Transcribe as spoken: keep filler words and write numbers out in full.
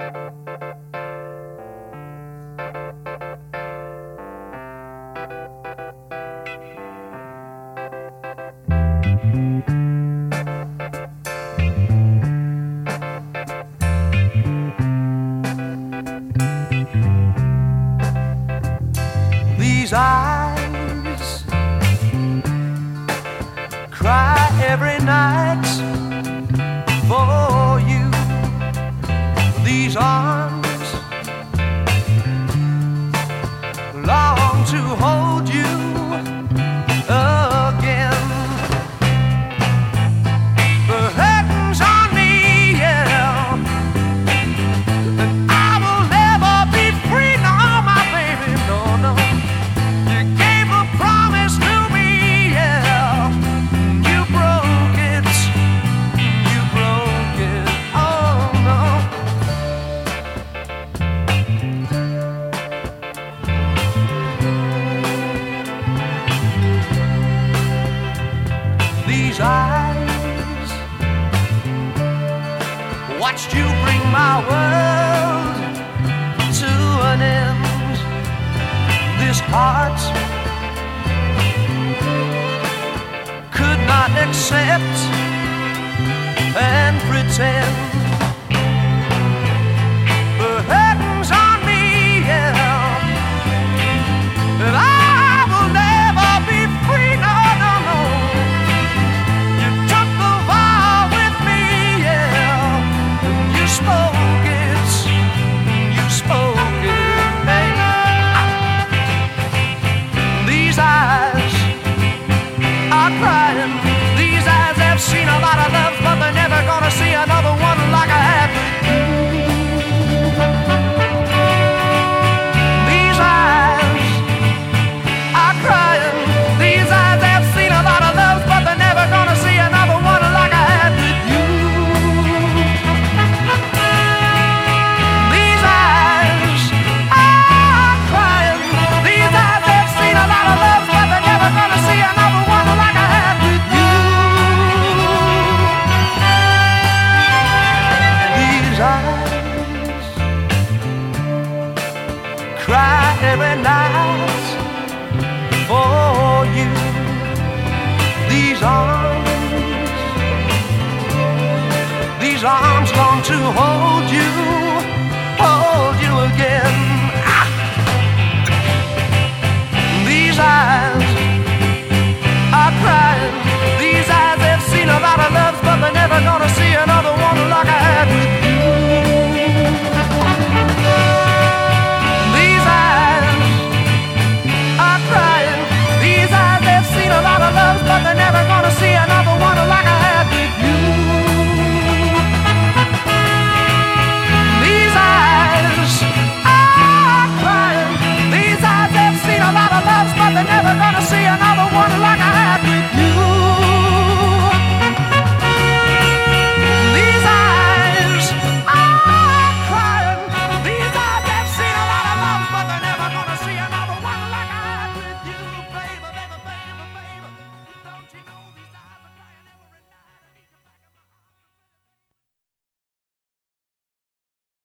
These eyes cry every night for you. These arms long to hold you again. The curtains on me, yeah, and I will never be free, no, my baby, no, no. You gave a promise to me, yeah, you broke it, you broke it, oh no. These eyes watched you bring my world to an end. This heart could not accept and pretend. The curtains on me, yeah, and I will never be free, no, no, no. You took the vow with me, yeah, and you spoke it, you spoke it, baby. These eyes are crying. These eyes have seen a lot of love, but they're never gonna see another one like I had with you. These eyes are crying. These eyes have seen a lot of love, but they're never gonna see another one like I had with you. These eyes are crying. These eyes have seen a lot of love, but they're never gonna see another one like I had with you. These eyes cry every night for you. These arms, these arms long to hold you, hold you again. Ah! These eyes are crying. These eyes have seen a lot of love.